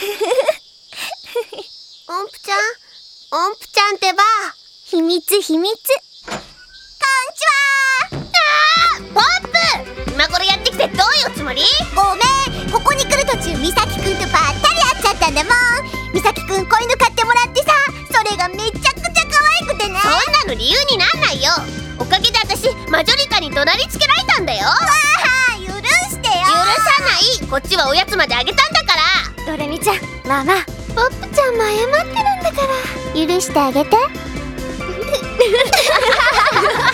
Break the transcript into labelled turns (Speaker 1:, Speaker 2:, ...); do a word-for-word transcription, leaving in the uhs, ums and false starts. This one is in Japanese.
Speaker 1: 音符ちゃん音符ちゃんってば
Speaker 2: 秘密秘密。
Speaker 1: こんちは。あーポップ、今頃やってきてどういうつもり？
Speaker 2: ごめん、ここに来る途中美咲くんとばったり会っちゃったんだもん。美咲くん子犬飼ってもらってさ、それがめちゃくちゃ可愛くてね。
Speaker 1: そんなの理由になんないよ。おかげで私マジョリカに怒鳴りつけられたんだよ。
Speaker 2: わあ、許してよ。
Speaker 1: 許さない。こっちはおやつまであげたんだから。
Speaker 2: ドレミちゃん、まあまあ、ポップちゃんも謝ってるんだから許してあげて。